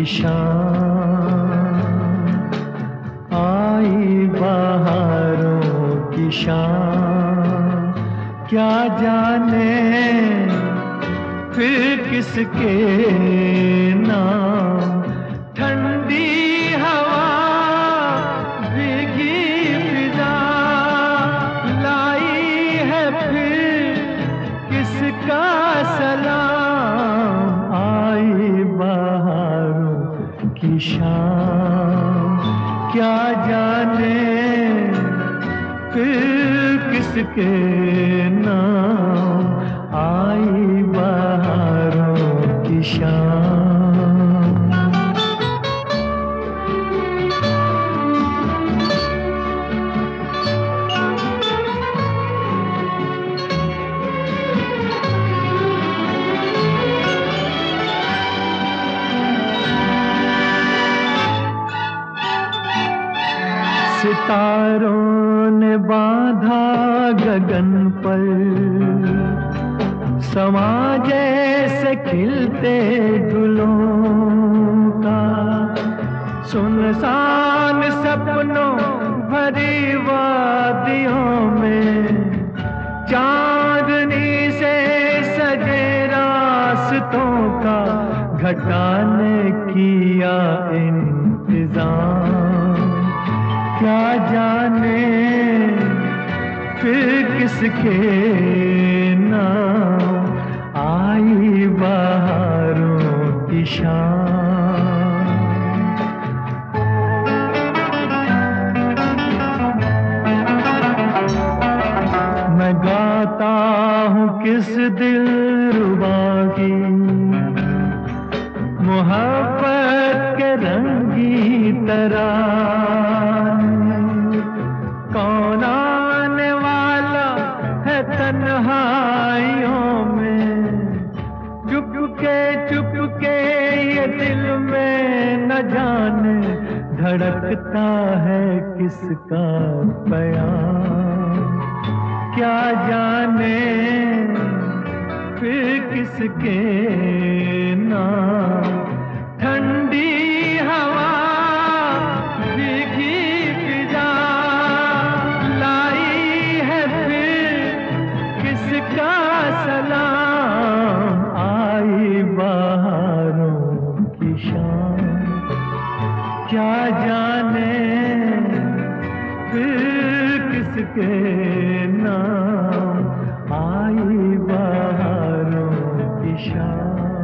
की शाम, आई बहारों की शाम। क्या जाने फिर किसके नाम। ठंडी हवा, भीगी फिजा, लाई है फिर किसका सलाम। आई बहारों की शाम, क्या जाने फिर किसके नाम। आई बहारों की शाम। सितारों ने बांधा गगन पर, समा जैसे खिलते गुलों का। सुनसान सपनों भरी वादियों में, चांदनी से सजे रास्तों का। घटा ने किया इंतजाम, क्या जाने फिर किसके नाम। आई बहारों की शाम। मैं गाता हूँ किस दिलरुबा की, मोहब्बत के रंगी तराने। कौन आने वाला है तन्हाइयों में, चुपके ये दिल में न जाने। धड़कता है किसका प्यार, क्या जाने फिर किसके नाम। ठंडी हवा, भीगी फिजा, लाई है फिर किसका सलाम। आई बहारों की शाम, क्या जाने फिर किसके नाम। आई बहारों की शाम।